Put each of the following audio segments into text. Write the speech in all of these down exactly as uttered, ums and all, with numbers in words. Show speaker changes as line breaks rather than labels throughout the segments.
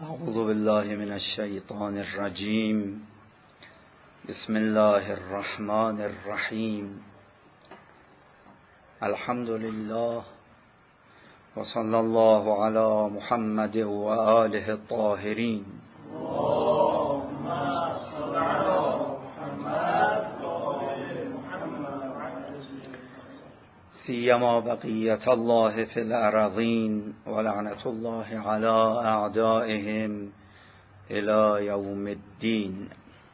اعوذ بالله من الشیطان الرجیم. بسم الله الرحمن الرحیم. الحمد لله و صلی الله علی محمد و آله الطاهرین. سیما بقیت الله فی الارضین و لعنت الله علی اعدائهم الی یوم الدین.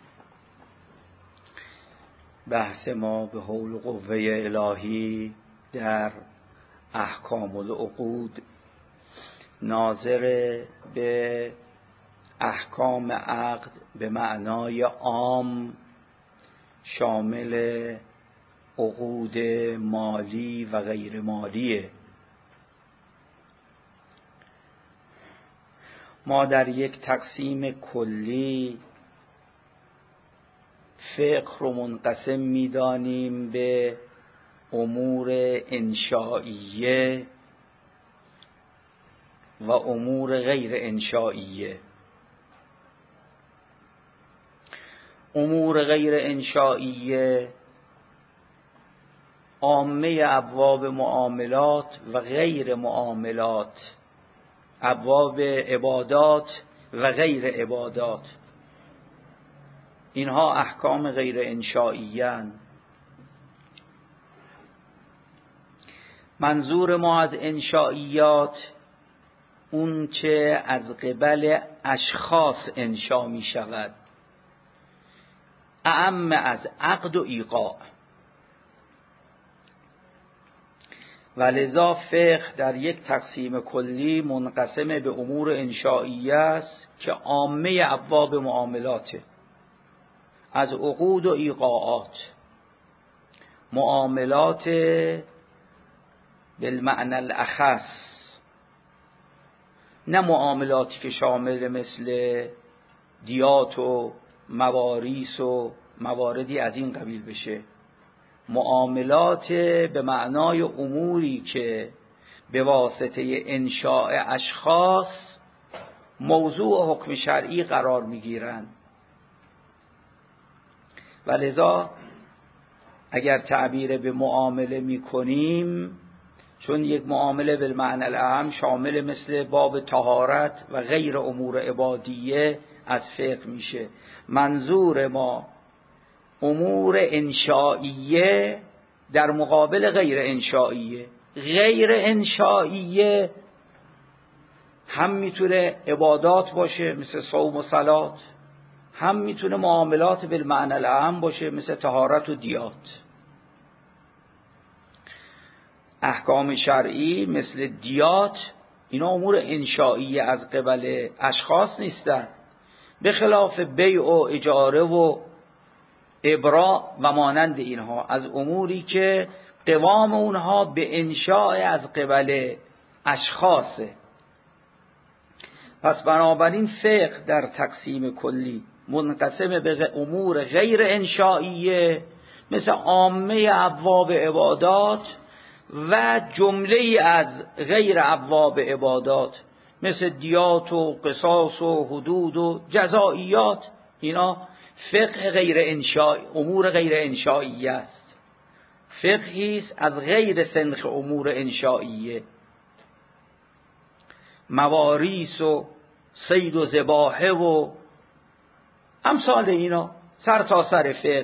بحث ما به حول قوه الهی در احکام العقود ناظر به احکام عقد به معنای عام شامل عقود مالی و غیر مالیه. ما در یک تقسیم کلی فقه رو منقسم می‌دانیم به امور انشائیه و امور غیر انشائیه. امور غیر انشائیه عامه ابواب معاملات و غیر معاملات، ابواب عبادات و غیر عبادات، اینها احکام غیر انشائیه اند. منظور ما از انشائیات اون چه از قبل اشخاص انشا می شود، اعم از عقد و ایقاع. و لذا فقه در یک تقسیم کلی منقسم به امور انشائیه است که عامه ابواب معاملاته، از عقود و ایقاعات، معاملات بالمعنى الاخص، نه معاملاتی که شامل مثل دیات و مواریث و مواردی از این قبیل بشه. معاملات به معنای اموری که به واسطه انشاء اشخاص موضوع حکم شرعی قرار میگیرند. و لذا اگر تعبیر به معامله میکنیم، چون یک معامله بالمعنى الاعم شامل مثل باب طهارت و غیر امور عبادیه از فقه میشه، منظور ما امور انشائیه در مقابل غیر انشائیه. غیر انشائیه هم میتونه عبادات باشه مثل صوم و صلات، هم میتونه معاملات بالمعنى الاعم باشه مثل طهارت و دیات. احکام شرعی مثل دیات اینا امور انشائیه از قبل اشخاص نیستند، به خلاف بیع و اجاره و ابراء و مانند اینها از اموری که قوام اونها به انشاء از قبل اشخاصه. پس بنابراین فقه در تقسیم کلی منقسم به امور غیر انشائیه مثل عامه ابواب عبادات و جمله از غیر ابواب عبادات مثل دیات و قصاص و حدود و جزائیات. اینا فقه غیر انشائی، امور غیر انشائیه است، فقهی است از غیر سنخ امور انشائیه. مواریث و صید و ذباحه و امثال اینا سر تا سر فقه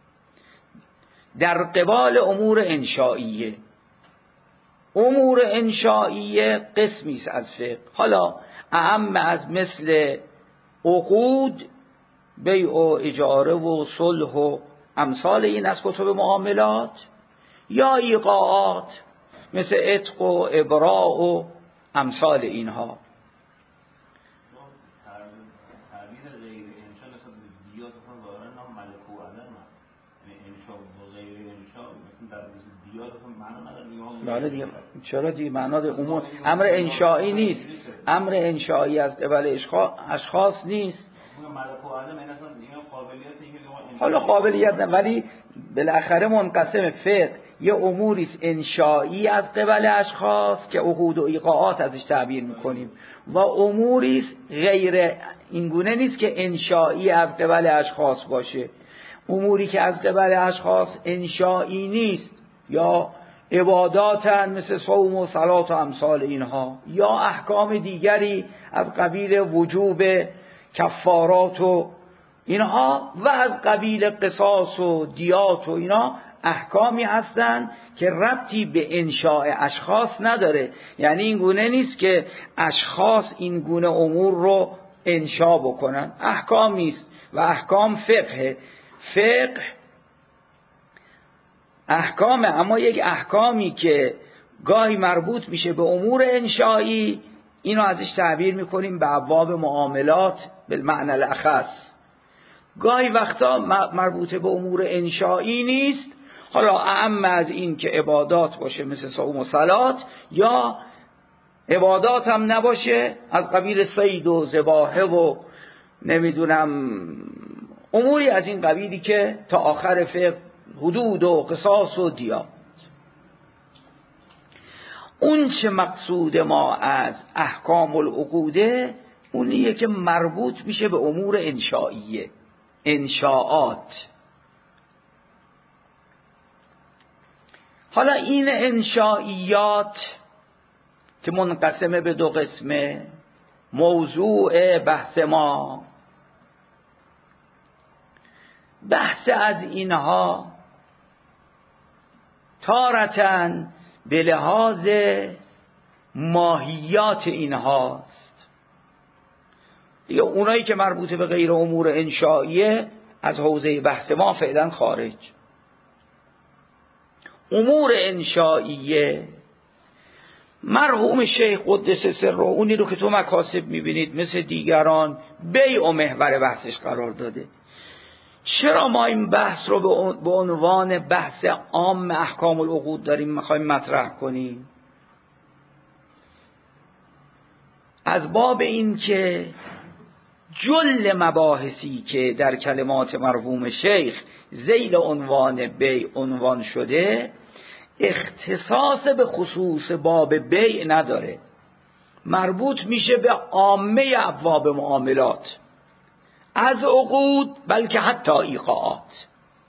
در قبال امور انشائیه. امور انشائیه قسمی است از فقه، حالا اعم از مثل عقود، بیع و اجاره و صلح و امثال این از کتب معاملات، یا ایقاعات مثل عتق و ابراء و امثال اینها.
تعبیر غیر انشا نسبت به دیات هم ظاهرا هم ملک و عدم، یعنی انشا و غیر انشا مثلا در دیات هم معنا نداره.
بله دیگه، چرا دیگه معنا ده امور امر انشایی نیست، امر انشایی از قبل اشخاص نیست،
ملک و عدم این اصلا این قابلیت اینکه
حالا قابلیت نه، ولی بالاخره منقسم فقه یه اموری انشایی از قبل اشخاص که عقود و ایقاعات ازش تعبیر میکنیم و اموری غیر اینگونه نیست که انشایی از قبل اشخاص باشه. اموری که از قبل اشخاص انشایی نیست یا عباداتن مثل صوم و صلات و امثال اینها، یا احکام دیگری از قبیل وجوب کفارات و اینها و از قبیل قصاص و دیات و اینا احکامی هستند که ربطی به انشاء اشخاص نداره. یعنی این گونه نیست که اشخاص این گونه امور رو انشاء بکنن، احکامی است و احکام فقه فقه احکامه، اما یک احکامی که گاهی مربوط میشه به امور انشایی اینو ازش تعبیر میکنیم به ابواب معاملات بالمعنی الاخص. گاهی وقتا مربوط به امور انشایی نیست، حالا اعم از این که عبادات باشه مثل صوم و صلات، یا عبادات هم نباشه از قبیل صید و ذباحه و نمیدونم اموری از این قبیلی که تا آخر فقه حدود و قصاص و دیات. اون چه مقصود ما از احکام العقوده اونیه که مربوط میشه به امور انشائیه، انشاءات. حالا این انشائیات که منقسمه به دو قسمه، موضوع بحث ما بحث از اینها تارتن به لحاظ ماهیات اینهاست دیگه. اونایی که مربوط به غیر امور انشائیه از حوزه بحث ما فعلا خارج. امور انشائیه مرحوم شیخ قدس سره اونی رو که تو مکاسب میبینید مثل دیگران بیع و محور بحثش قرار داده. چرا ما این بحث رو به عنوان بحث عام احکام العقود داریم میخوایم مطرح کنیم؟ از باب این که جل مباحثی که در کلمات مرحوم شیخ ذیل عنوان بیع عنوان شده اختصاص به خصوص باب بیع نداره، مربوط میشه به عامه ابواب معاملات از عقود بلکه حتی ایقاعات.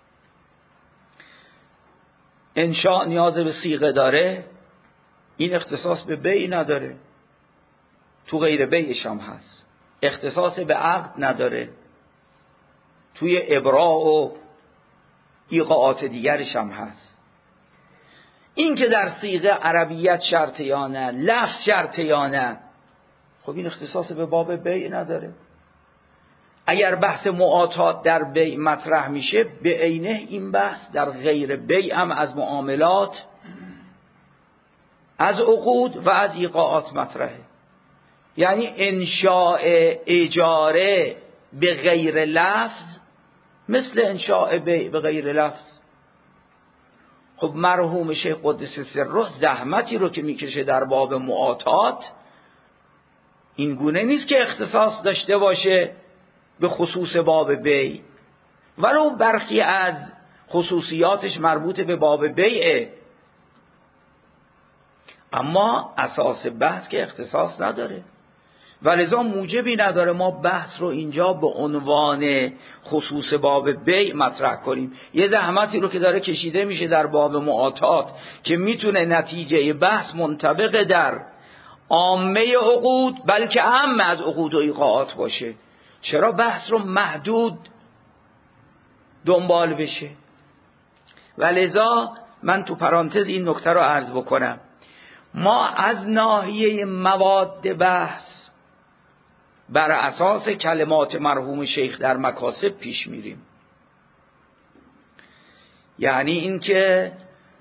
انشاء نیاز به صیغه داره، این اختصاص به بیع نداره، تو غیر بیعش هم هست. اختصاص به عقد نداره، توی ابراء و ایقاعات دیگرش هم هست. این که در صیغه عربیت شرط یا نه، لفظ شرط یا نه، خب این اختصاص به باب بیع نداره. اگر بحث معاطات در بیع مطرح میشه به عینه این بحث در غیر بیع هم از معاملات، از عقود و از ایقاعات مطرحه. یعنی انشاء اجاره به غیر لفظ مثل انشاء بیع به غیر لفظ. خب مرحوم شیخ قدس سره زحمتی رو که میکشه در باب معاطات این گونه نیست که اختصاص داشته باشه به خصوص باب بیع، ولو برخی از خصوصیاتش مربوط به باب بیعه، اما اساس بحث که اختصاص نداره و لذا موجبی نداره ما بحث رو اینجا به عنوان خصوص باب بیع مطرح کنیم. یه زحمتی رو که داره کشیده میشه در باب معاطات که میتونه نتیجه بحث منطبق در عامه عقود بلکه عام از عقود و ایقاعات باشه، چرا بحث رو محدود دنبال بشه؟ و لذا من تو پرانتز این نکته رو عرض بکنم، ما از ناحیه مواد بحث بر اساس کلمات مرحوم شیخ در مکاسب پیش میریم. یعنی اینکه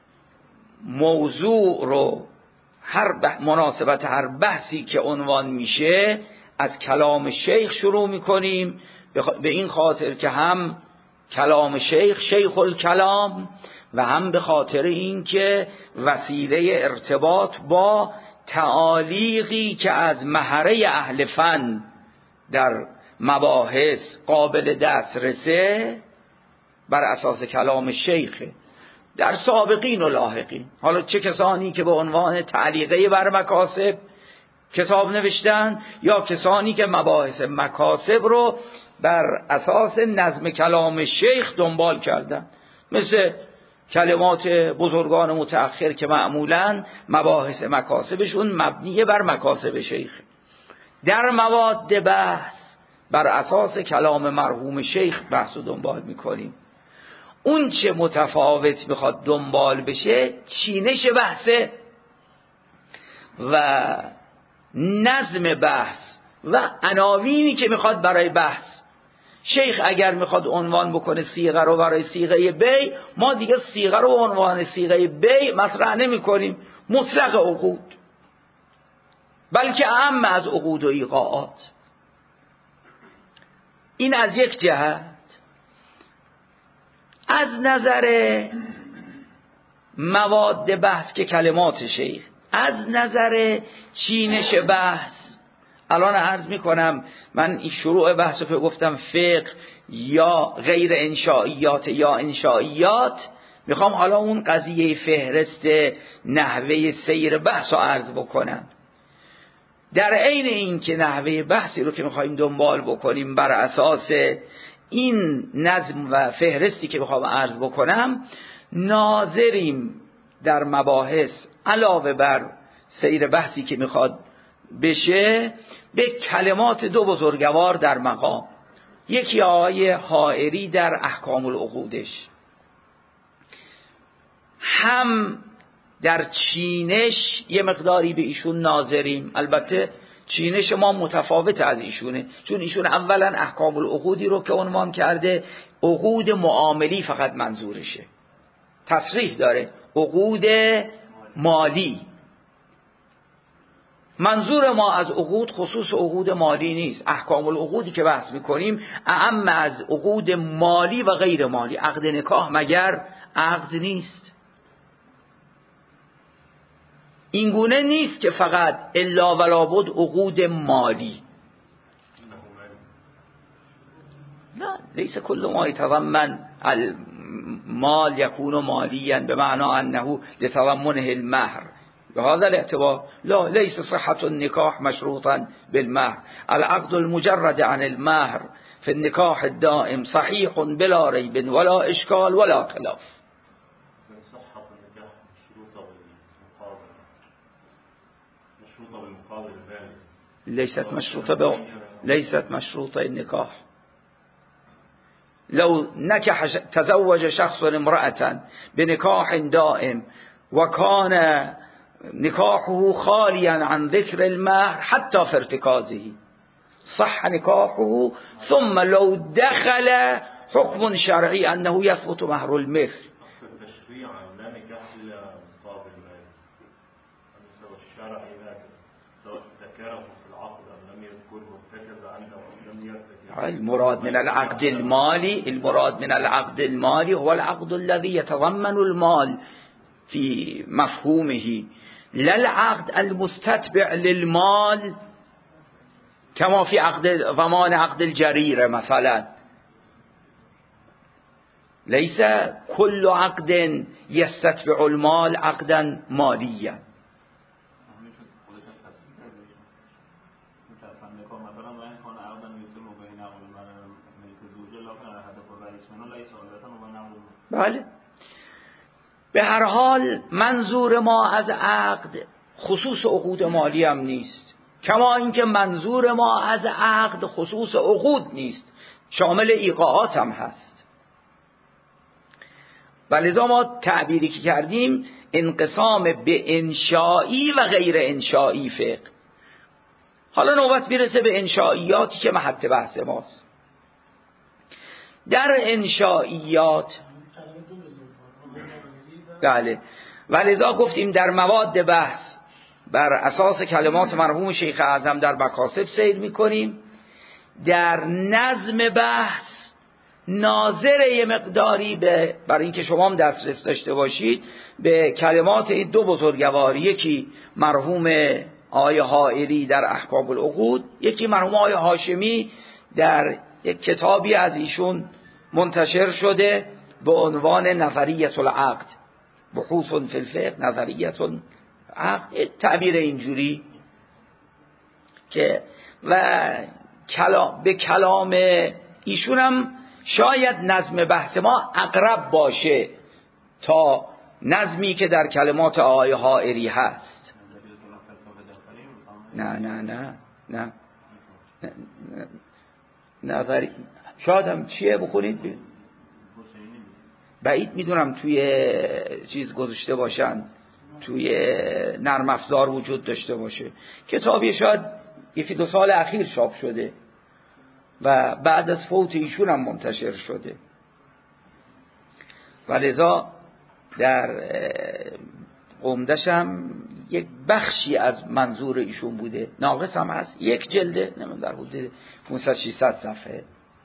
موضوع رو هر بح... مناسبت هر بحثی که عنوان میشه از کلام شیخ شروع میکنیم، به این خاطر که هم کلام شیخ شیخ الکلام و هم به خاطر اینکه وسیله ارتباط با تعالیقی که از محره اهل فن در مباحث قابل دسترسه بر اساس کلام شیخ در سابقین و لاحقین. حالا چه کسانی که به عنوان تعلیقه بر مکاسب کتاب نوشتن یا کسانی که مباحث مکاسب رو بر اساس نظم کلام شیخ دنبال کردن، مثل کلمات بزرگان متأخر که معمولاً مباحث مکاسبشون مبنیه بر مکاسب شیخ. در مواد بحث بر اساس کلام مرحوم شیخ بحث و دنبال میکنیم. اون چه متفاوت میخواد دنبال بشه چینش بحثه و نظم بحث و عناوینی که میخواد برای بحث. شیخ اگر میخواد عنوان بکنه صیغه رو برای صیغه بی، ما دیگه صیغه رو عنوان صیغه بی مطرح نمی کنیم، مطلق عقود، بلکه اهم از عقود و ایقاعات. این از یک جهت. از نظر مواد بحث که کلمات شیخ، از نظر چینش بحث، الان عرض میکنم من این شروع بحث رو گفتم فقه یا غیر انشائیات یا انشائیات، میخوام حالا اون قضیه فهرست نحوه سیر بحث رو عرض بکنم. در عین این که نحوه بحثی رو که میخوایم دنبال بکنیم بر اساس این نظم و فهرستی که میخوام عرض بکنم، ناظریم در مباحث علاوه بر سیر بحثی که میخواد بشه به کلمات دو بزرگوار در مقام. یکی آقای حائری در احکام العقودش، هم در چینش یه مقداری به ایشون ناظریم. البته چینش ما متفاوت از ایشونه، چون ایشون اولا احکام العقودی رو که عنوان کرده عقود معاملی فقط منظورشه، تصریح داره عقود مالی. منظور ما از عقود خصوص عقود مالی نیست. احکام العقودی که بحث میکنیم اعم از عقود مالی و غیر مالی. عقد نکاح مگر عقد نیست؟ اینگونه نیست که فقط الا ولا بد عقود مالی. نه، لیس کل ما یتضمن المال یکون مالیا بمعنى انه لتضمنه المهر. بهذا الاعتبار لا، ليس صحة النكاح مشروطا بالمهر. العقد المجرد عن المهر في النكاح الدائم صحيح بلا ريب ولا إشكال ولا خلاف.
صحة النكاح مشروطة بالمقابل، مشروطة بالمقابل البالغ.
ليست مشروطة ب... ليست مشروطة النكاح. لو نكح تزوج شخص امرأة بنكاح دائم وكان نکاحه خالیا عن ذکر المهر حتی في ارتکازه صح نکاحه، ثم لو دخل حكم شرعي انه يثبت مهر المثل.
تشريعا لا نكاح الا مقابل المال، الشرع سواء ذكره في العقد ام لم يذكره ارتكز عنه او لم يرتكز.
المراد من العقد المالي، المراد من العقد المالي هو العقد الذي يتضمن المال في مفهومه، لا العقد المستتبع للمال كما في عقد ضمان عقد الجريرة مثلا. ليس كل عقد يستتبع المال عقدا ماليا. بله، به هر حال منظور ما از عقد خصوص عقود مالی هم نیست، کما اینکه منظور ما از عقد خصوص عقود نیست، شامل ایقاعات هم هست. ولذا ما تعبیری که کردیم انقسام به انشایی و غیر انشایی فقه. حالا نوبت میرسه به انشائیاتی که محط بحث ماست. در انشائیات بله، ولذا گفتیم در مواد بحث بر اساس کلمات مرحوم شیخ اعظم در مکاسب سیر میکنیم. در نظم بحث ناظر یه مقداری به برای اینکه شما هم دسترس داشته باشید به کلمات این دو بزرگوار، یکی مرحوم آقای حائری در احکام العقود، یکی مرحوم آقای هاشمی در یک کتابی از ایشون منتشر شده به عنوان نظریه العقد، بحوث فی الفقه نظریه العقد، تعبیر اینجوری که و کلام به کلام ایشون هم شاید نظم بحث ما اقرب باشه تا نظمی که در کلمات آقای حائری هست. نه نه نه نه نظری شاید هم چیه بخونید بعید میدونم توی چیز گذاشته باشن، توی نرم افزار وجود داشته باشه. کتابی شاید یکی دو سال اخیر چاپ شده و بعد از فوت ایشون هم منتشر شده و لذا در عمدش هم یک بخشی از منظور ایشون بوده، ناقص هم هست، یک جلده، نمیدونم در حدود پانصد ششصد صفحه.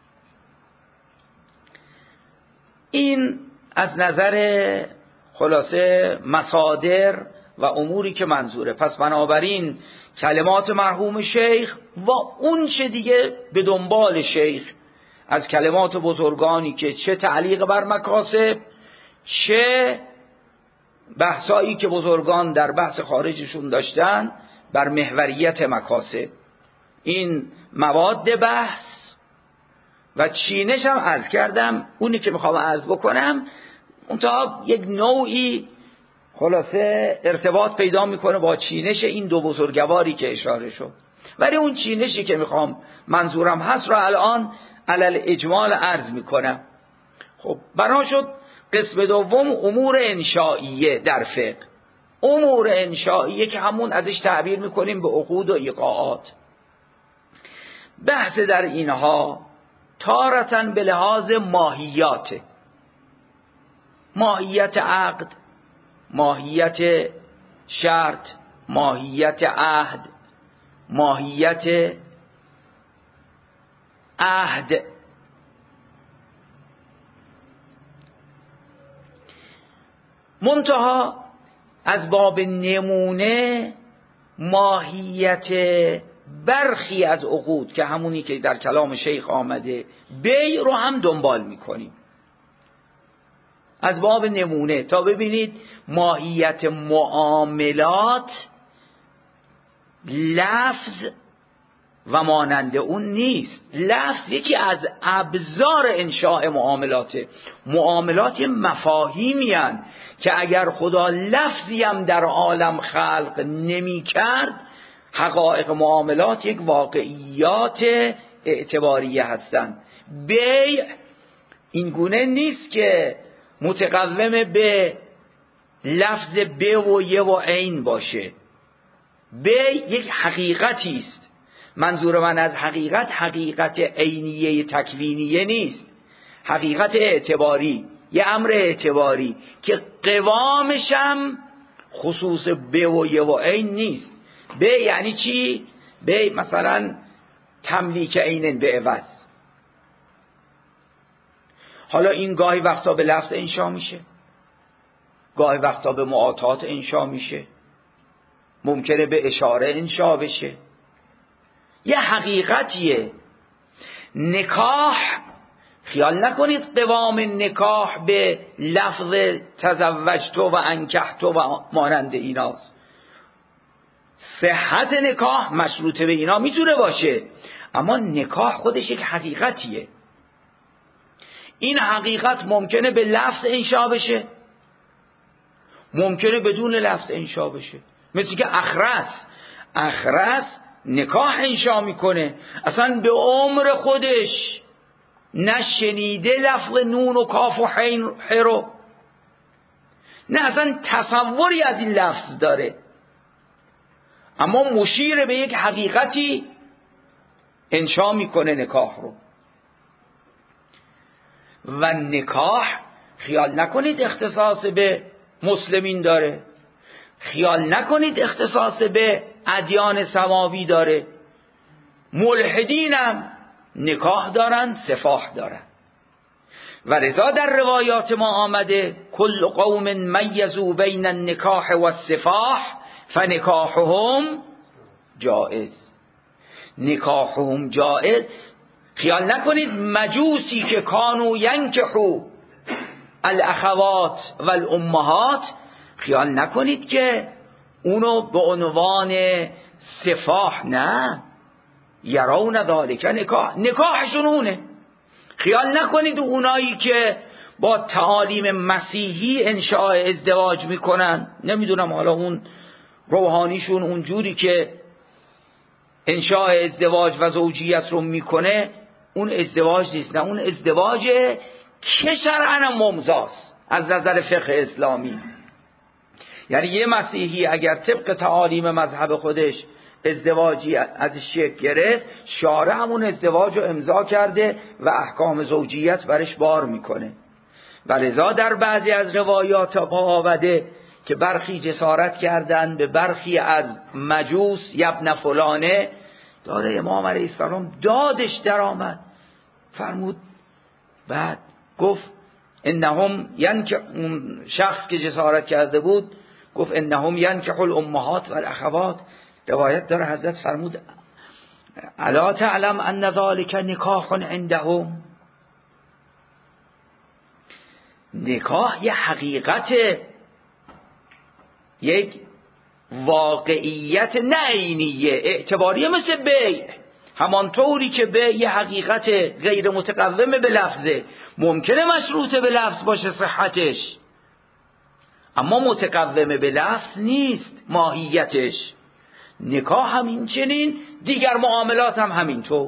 این از نظر خلاصه مصادر و اموری که منظوره. پس بنابراین کلمات مرحوم شیخ و اون چه دیگه به دنبال شیخ از کلمات بزرگانی که چه تعلیق بر مکاسب، چه بحثایی که بزرگان در بحث خارجشون داشتن بر محوریت مکاسب، این مواد بحث و چینش هم عرض کردم. اونی که میخوام عرض بکنم منتها یک نوعی خلاصه ارتباط پیدا میکنه با چینش این دو بزرگواری که اشاره شد، ولی اون چینشی که میخوام منظورم هست رو الان علل اجمال عرض میکنم. خب بنا شد قسم دوم امور انشائیه در فقه. امور انشائیه که همون ازش تعبیر میکنیم به عقود و ایقاعات. بحث در اینها تارتاً به لحاظ ماهیات، ماهیت عقد، ماهیت شرط، ماهیت عهد، ماهیت عهد، منتها از باب نمونه ماهیت برخی از عقود که همونی که در کلام شیخ آمده بیع رو هم دنبال میکنیم از باب نمونه تا ببینید ماهیت معاملات لفظ و مانند اون نیست. لفظ یکی از ابزار انشاء معاملاته. معاملات مفاهیمی هستند که اگر خدا لفظی هم در عالم خلق نمی کرد، حقایق معاملات یک واقعیات اعتباریه هستند. بیع این گونه نیست که متقوم به لفظ به و یه و عین باشه. بیع یک حقیقتی است. منظور من از حقیقت حقیقت عینیه تکوینیه نیست، حقیقت اعتباری، یه امر اعتباری که قوامشم خصوص به و یه و عین نیست. به یعنی چی؟ به مثلا تملیک عین به عوض. حالا این گاهی وقتا به لفظ انشا میشه، گاهی وقتا به معاطات انشا میشه، ممکنه به اشاره انشا بشه. یه حقیقتیه. نکاح خیال نکنید قوام نکاح به لفظ تزوجت و انکحت و مانند ایناست. صحت نکاح مشروطه به اینا میتونه باشه، اما نکاح خودش یک حقیقتیه. این حقیقت ممکنه به لفظ انشا بشه، ممکنه بدون لفظ انشا بشه. مثل که اخرس اخرس نکاح انشا میکنه، اصلا به عمر خودش نشنیده لفظ نون و کاف و حین حرو، نه اصلا تصوری از این لفظ داره، اما مشیر به یک حقیقتی انشا میکنه نکاح رو. و نکاح خیال نکنید اختصاص به مسلمین داره، خیال نکنید اختصاص به ادیان سماوی داره. ملحدینم نکاح دارن، سفاح دارن. و لذا در روایات ما آمده کل قوم میزوا بین النکاح و السفاح فنکاحهم جائز. نکاحهم جائز خیال نکنید مجوسی که کانو ینکحو الاخوات و الامهات، خیال نکنید که اونو به عنوان سفاح، نه، یرون ذالک نکاح، نکاحشون اونه. خیال نکنید اونایی که با تعالیم مسیحی انشاء ازدواج میکنن، نمیدونم حالا اون روحانیشون اونجوری که انشاء ازدواج و زوجیت رو میکنه اون ازدواج نیست، نه، اون ازدواج که شرعاً ممضاست از نظر فقه اسلامی. یعنی یه مسیحی اگر طبق تعالیم مذهب خودش ازدواجی ازش شکل گرفت، شارع همون ازدواج رو امضا کرده و احکام زوجیت برش بار میکنه. و لذا در بعضی از روایات آمده که برخی جسارت کردن به برخی از مجوس یبن فلانه، داره امام علیه السلام دادش در آمد، فرمود، بعد گفت انهم ینکح، اون شخص که جسارت کرده بود گفت انهم ینکح الامهات و الاخوات. روایت داره حضرت فرمود الا تعلم ان ذلك نکاح عندهم، نکاح یه حقیقت، یک واقعیت نه عینیه، اعتباریه، مثل بیع. همانطوری که بیع یه حقیقت غیر متقوم به لفظه، ممکنه مشروط به لفظ باشه صحتش، اما متقوم به لفظ نیست ماهیتش. نکاح هم این چنین، دیگر معاملات هم همینطور.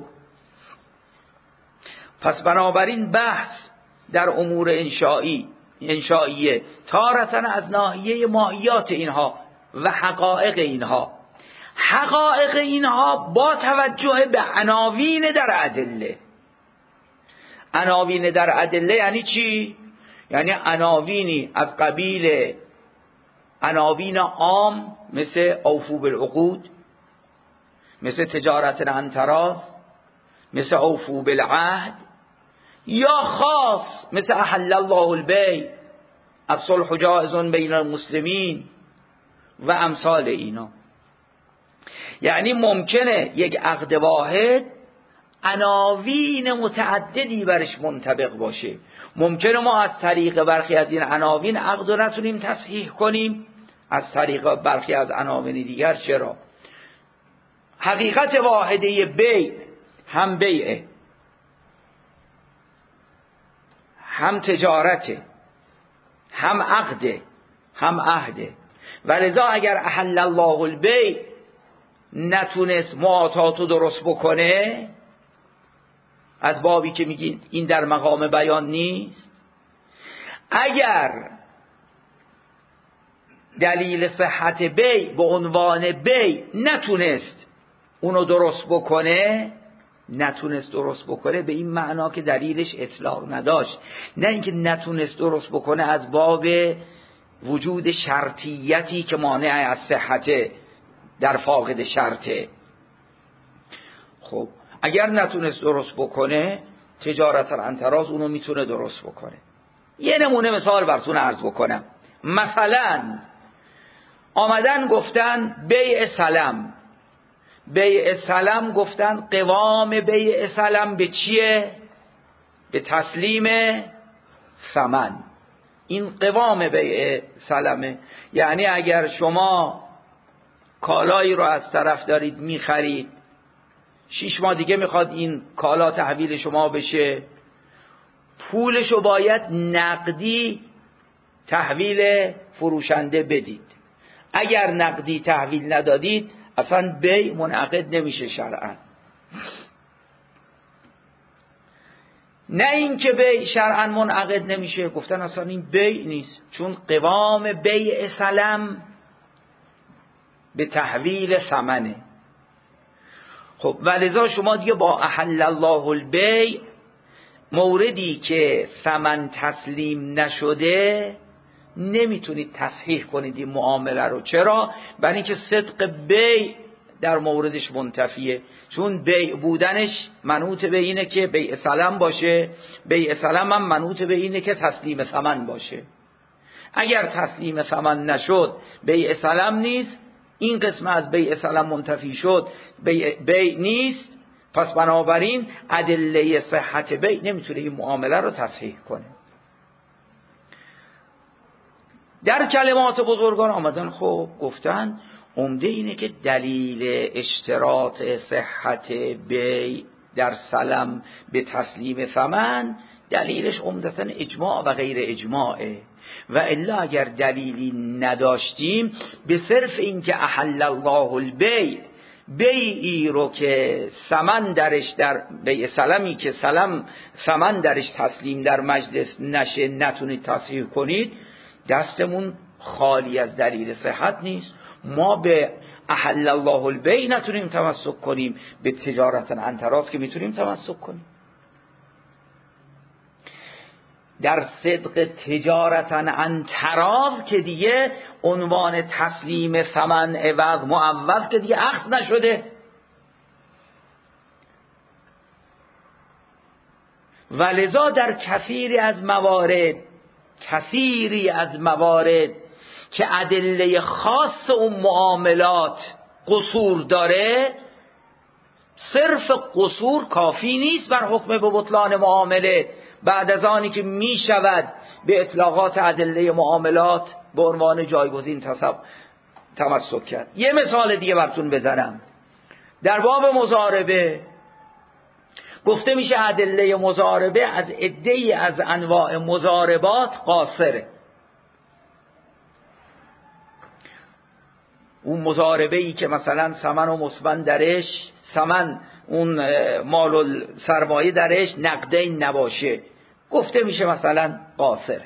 پس بنابراین بحث در امور انشایی انشائیه تارتاً از ناحیه ماهیات اینها و حقایق اینها، حقایق اینها با توجه به عناوین در ادله. عناوین در ادله یعنی چی؟ یعنی عناوینی از قبیل عناوین عام مثل اوفو بالعقود، مثل تجارت عن تراض، مثل اوفو بالعهد، یا خاص مثل احل الله البیع، الصلح جائز بین المسلمین و امثال اینا. یعنی ممکنه یک عقد واحد عناوین متعددی برش منطبق باشه، ممکنه ما از طریق برخی از این عناوین عقد رو نتونیم تصحیح کنیم، از طریق برخی از عناوین دیگر. چرا؟ حقیقت واحده بیع هم بیعه، هم تجارته، هم عقده، هم عهده. ولذا اگر احل الله البیع نتونست معاطاتو درست بکنه، از بابی که میگین این در مقام بیان نیست، اگر دلیل صحت بیع به عنوان بیع نتونست اونو درست بکنه، نتونست درست بکنه به این معنا که دلیلش اطلاق نداشت، نه اینکه نتونست درست بکنه از باب وجود شرطیتی که مانع از صحت در فاقد شرطه. خب اگر نتونست درست بکنه، تجارت عن تراض اونو میتونه درست بکنه. یه نمونه مثال براتون عرض بکنم. مثلا آمدن گفتن بیع سلم، بیع سلم گفتن قوام بیع سلم به چیه؟ به تسلیم ثمن. این قوام بیع سلمه، یعنی اگر شما کالایی رو از طرف دارید میخرید، شیش ماه دیگه میخواد این کالا تحویل شما بشه، پولشو باید نقدی تحویل فروشنده بدید. اگر نقدی تحویل ندادید اصلا بیع منعقد نمیشه شرعاً. نه این که بیع شرعاً منعقد نمیشه، گفتن اصلا این بیع نیست، چون قوام بیع سلم به تحویل ثمنه. خب ولذا شما دیگه با احل الله البیع موردی که ثمن تسلیم نشده نمیتونید تصحیح کنید این معامله رو. چرا؟ برای اینکه صدق بیع در موردش منتفیه، چون بیع بودنش منوط به اینه که بیع سلم باشه، بیع سلم هم منوط به اینه که تسلیم ثمن باشه. اگر تسلیم ثمن نشد بیع سلم نیست، این قسم از بیع سلم منتفی شد، بیع, بیع نیست، پس بنابراین ادله صحت بیع نمیتونه این معامله رو تصحیح کنه. در کلمات بزرگان آمدن خب گفتن عمده اینه که دلیل اشتراط صحت بیع در سلم به تسلیم ثمن دلیلش عمدتاً اجماع و غیر اجماعه، و الا اگر دلیلی نداشتیم به صرف این که احل الله البیع، بیعی رو که ثمن درش، در بیع سلمی که سلم ثمن درش تسلیم در مجلس نشه نتونید تصحیح کنید، دستمون خالی از دلیل صحت نیست. ما به احل الله البیع نتونیم تمسک کنیم، به تجارت عن تراض که میتونیم تمسک کنیم. در صدق تجارت عن تراض که دیگه عنوان تسلیم ثمن عوض معوض که دیگه اخذ نشده، ولذا در کثیری از موارد کثیری از موارد که ادله خاص اون معاملات قصور داره، صرف قصور کافی نیست بر حکم به بطلان معامله، بعد از آنی که می شود به اطلاقات ادله معاملات به عنوان جایگزین تصب تمسک کرد. یه مثال دیگه براتون بزنم. در باب مضاربه گفته میشه ادله مضاربه از عده‌ای از انواع مضاربات قاصره. اون مضاربه ای که مثلا ثمن و مثمن درش، ثمن اون مال و سرمایه درش نقدین نباشه، گفته میشه مثلا قاصر.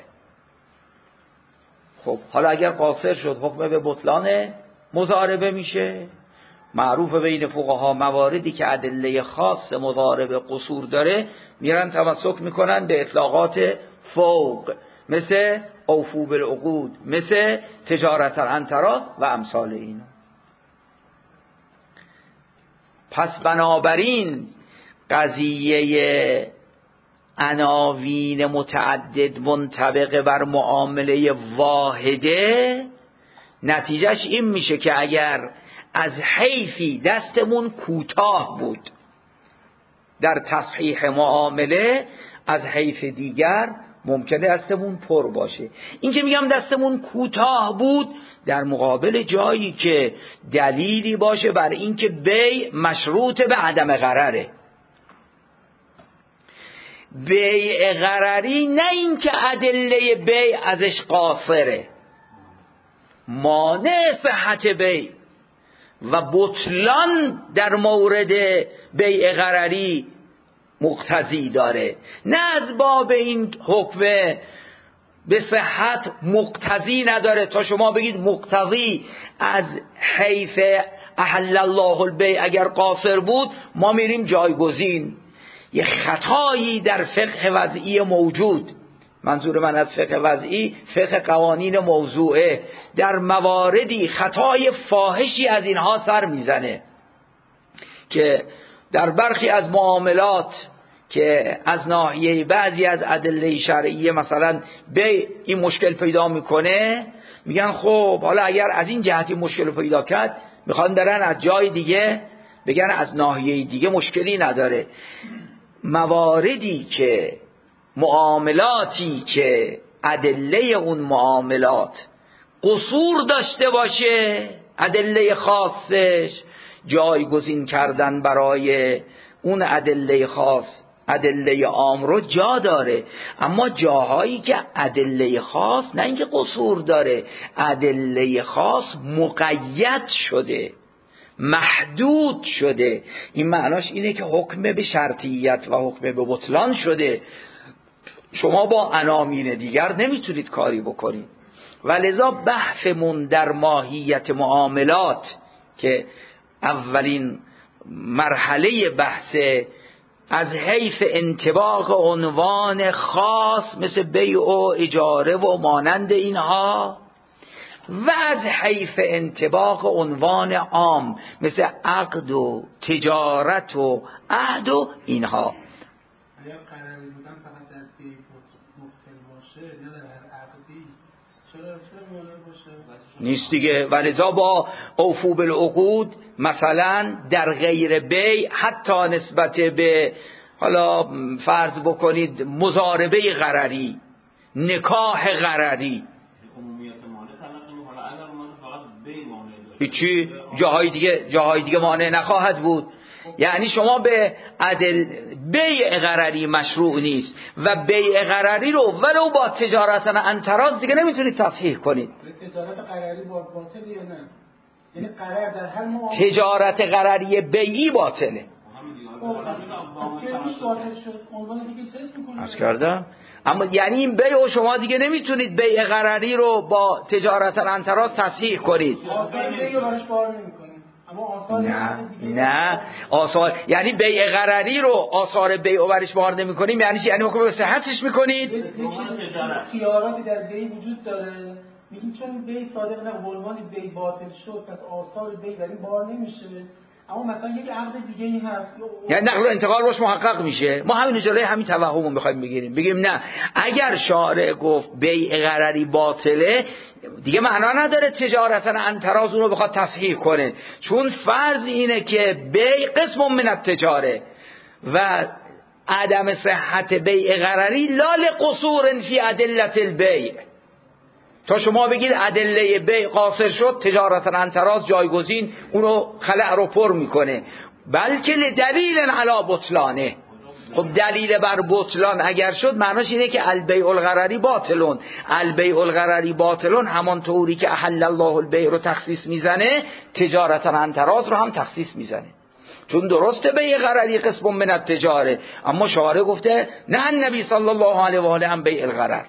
خب حالا اگر قاصر شد حکم به بطلان مضاربه میشه. معروف بین فقها مواردی که ادله خاص مضاربه قصور داره میرن تمسک میکنن به اطلاقات فوق، مثل اوفو بالعقود، مثل تجارت عن تراض و امثال اینا. پس بنابراین قضیه عناوین متعدد منطبق بر معامله واحده نتیجهش این میشه که اگر از حیثی دستمون کوتاه بود در تصحیح معامله، از حیث دیگر ممکنه دستمون پر باشه. این که میگم دستمون کوتاه بود در مقابل جایی که دلیلی باشه بر این که بیع مشروط به عدم غرره. بیع غرری نه این که ادله بیع ازش قاصره، مانع صحت بیع و بطلان در مورد بیع غرری مقتضی داره، نه از باب این حکم به صحت مقتضی نداره تا شما بگید مقتضی از حیث احل الله البیع اگر قاصر بود ما میریم جایگزین. یه خطایی در فقه وضعی موجود، منظور من از فقه وضعی فقه قوانین موضوعه، در مواردی خطای فاحشی از اینها سر میزنه که در برخی از معاملات که از ناحیه بعضی از ادله شرعیه مثلا بیع این مشکل پیدا میکنه، میگن خب حالا اگر از این جهتی مشکل پیدا کرد، میخوان درن از جای دیگه بگن از ناحیه دیگه مشکلی نداره. مواردی که معاملاتی که ادله اون معاملات قصور داشته باشه، ادله خاصش جایگزین کردن برای اون ادله خاص ادله عام رو جا داره. اما جاهایی که ادله خاص نه اینکه قصور داره، ادله خاص مقید شده، محدود شده، این معناش اینه که حکم به شرطیت و حکم به بطلان شده، شما با عناوین دیگر نمیتونید کاری بکنید. ولذا بحثمون در ماهیت معاملات که اولین مرحله بحث از حیث انطباق عنوان خاص مثل بیع و اجاره و مانند اینها، و از حیث انطباق عنوان عام مثل عقد و تجارت و عهد و اینها.
اگر قراری بودن فقط در بیع مبتل باشه یا در هر عقدی
نیست دیگه. ولذا با اوفو بالعقود مثلا در غیر بیع حتی نسبت به حالا فرض بکنید مضاربه غرری، نکاح غرری، هیچی جاهای دیگه جاهای دیگه مانع نخواهد بود. یعنی شما به عدل بیع غرری مشروع نیست و بیع غرری رو ولو با تجارت انتراز دیگه نمیتونید تصحیح کنید.
تجارت غرری باطله یا نه؟ یعنی قرار در هر موقع
تجارت غرری بیعی باطله. از کردم اما یعنی این بیع شما دیگه نمیتونید بیع غرری رو با تجارت انتراز تصحیح کنید. نه نه آثار یعنی بیع غرری رو آثار بیع و برش بار نمی‌کنیم. یعنی چی؟ یعنی حکم به صحتش می‌کنید.
خیاراتی در بیع وجود داره، میگیم چون بیع صادق نه عنوان بیع باطل شد پس آثار بیع در این بار نمیشه. اما مثلا یک عقد دیگه ای هست
یعنی نقل و انتقال روش محقق میشه. ما همین جلوی همین توهمو می‌خوایم بگیریم، بگیم نه اگر شارع گفت بیع غرری باطله دیگه معنا نداره تجارت انتراز اون رو بخواد تصحیح کنه، چون فرض اینه که بیع قسم من التجاره و عدم صحت بیع غرری لا لقصور فی ادله البیع. تا شما بگید ادله بیع قاصر شد تجارت انتراز جایگزین اونو خلأ رو پر میکنه، بلکه لدلیل علی بطلانه. خب دلیل بر بطلان اگر شد معناش اینه که البیع الغرری باطلون. البیع الغرری باطلون همان طوری که احل الله البیع رو تخصیص میزنه تجارت انتراز رو هم تخصیص میزنه، چون درسته بیع غرری قسم من التجاره، اما شارع گفته نه النبی صلی الله علیه و آله هم بیع الغرر.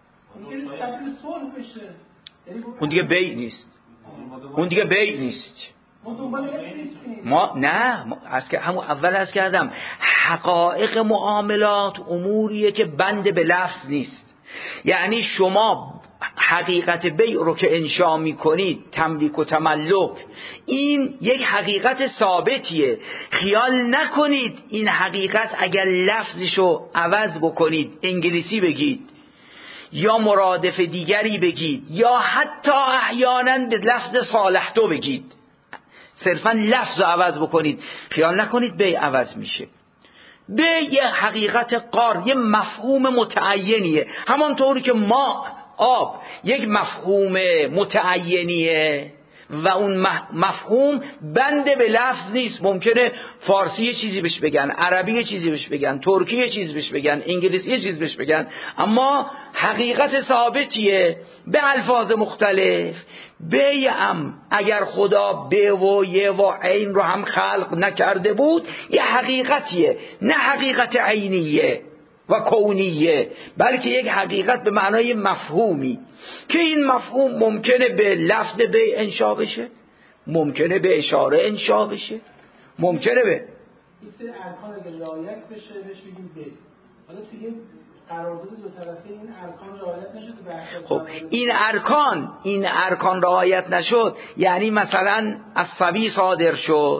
اون دیگه بیع نیست، اون دیگه بیع نیست. ما نه ما از که همون اول از کردم حقایق معاملات اموریه که بند به لفظ نیست. یعنی شما حقیقت بیع رو که انشا میکنید تملیک و تملک، این یک حقیقت ثابتیه. خیال نکنید این حقیقت اگر لفظشو عوض بکنید انگلیسی بگید یا مرادف دیگری بگید یا حتی احیانا به لفظ صالحتو بگید، صرفا لفظ رو عوض بکنید، خیال نکنید بیع عوض میشه. بیع یه حقیقت قار، یه مفهوم متعینیه، همانطوری که ما آب یک مفهوم متعینیه و اون مفهوم بنده به لفظ نیست. ممکنه فارسی یه چیزی بهش بگن، عربی یه چیزی بهش بگن، ترکی یه چیزی بهش بگن، انگلیسی یه چیزی بهش بگن، اما حقیقت ثابتیه به الفاظ مختلف. بیعم اگر خدا به و یه و عین رو هم خلق نکرده بود یه حقیقتیه، نه حقیقت عینیه و کونیه، بلکه یک حقیقت به معنای مفهومی که این مفهوم ممکنه به لفظ بیع انشا بشه، ممکنه به اشاره انشا بشه، ممکنه به
این ارکان اگه رعایت بشه بهش بگیم بیع. حالا توی قرارداد دو طرفه این ارکان رعایت نشد.
خب این ارکان این ارکان رعایت نشد یعنی مثلا عصبی صادر شد،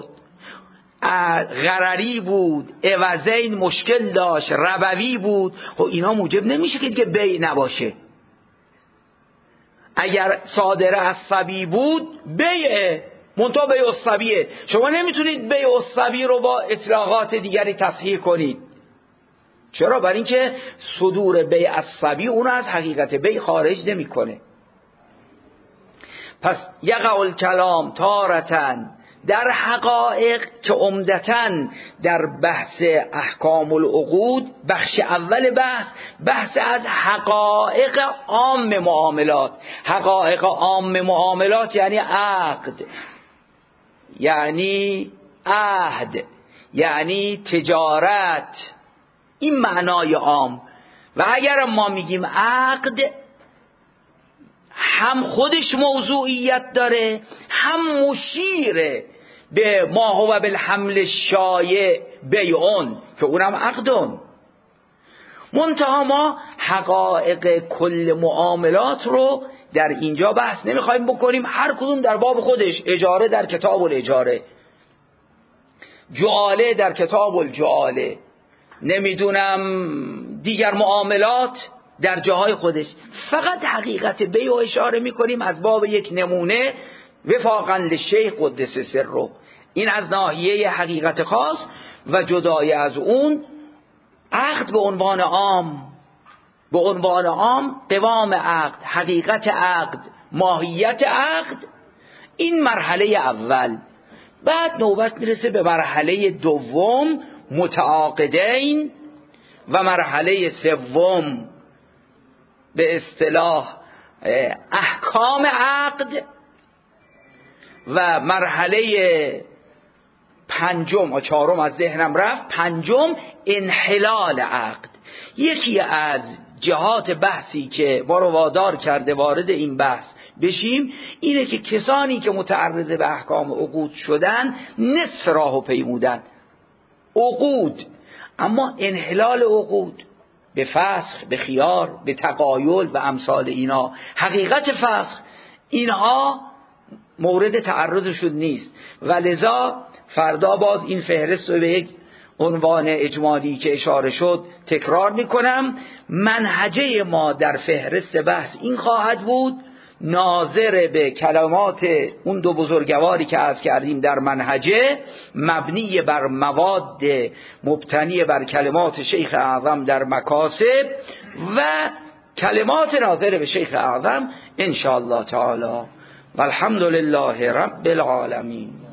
غرری بود، عوضین مشکل داشت، ربوی بود، خب اینا موجب نمیشه که بیع نباشه. اگر صادر عصبی بود بیع منتها بیع عصبیه، شما نمیتونید بیع عصبی رو با اطلاقات دیگری تصحیح کنید. چرا؟ برای اینکه صدور بیع عصبی اون از حقیقت بیع خارج نمیکنه. پس یقع الکلام تارتن در حقایق که عمدتاً در بحث احکام العقود، بخش اول بحث بحث از حقایق عام معاملات. حقایق عام معاملات یعنی عقد، یعنی عهد، یعنی تجارت، این معنای عام. و اگر ما میگیم عقد هم خودش موضوعیت داره هم مشیره به ما هو بالحمل شایع بیعون که اونم عقدون. منتها ما حقایق کل معاملات رو در اینجا بحث نمیخوایم بکنیم، هر کدوم در باب خودش. اجاره در کتاب الاجاره، جعاله در کتاب الجعاله، نمیدونم دیگر معاملات در جاهای خودش. فقط حقیقت بیع و اشاره میکنیم از باب یک نمونه وفاقا للشیخ قدس سره. این از ناحیه حقیقت خاص و جدای از اون عقد به عنوان عام، به عنوان عام قوام عقد، حقیقت عقد، ماهیت عقد، این مرحله اول. بعد نوبت میرسه به مرحله دوم متعاقدین و مرحله سوم به اصطلاح احکام عقد و مرحله پنجم و چهارم از ذهنم رفت، پنجم انحلال عقد. یکی از جهات بحثی که ما رو وادار کرده وارد این بحث بشیم اینه که کسانی که متعرض به احکام عقود شدن نصف راهو پیمودن، عقود، اما انحلال عقود به فسخ، به خیار، به تقایل و امثال اینا، حقیقت فسخ، اینها مورد تعرضشون نیست. و لذا فردا باز این فهرست رو به یک عنوان اجمالی که اشاره شد تکرار میکنم. منهجه ما در فهرست بحث این خواهد بود، ناظر به کلمات اون دو بزرگواری که عرض کردیم در منهجه، مبنی بر مواد مبتنی بر کلمات شیخ اعظم در مکاسب و کلمات ناظر به شیخ اعظم ان شاء الله تعالی. والحمد لله رب العالمین.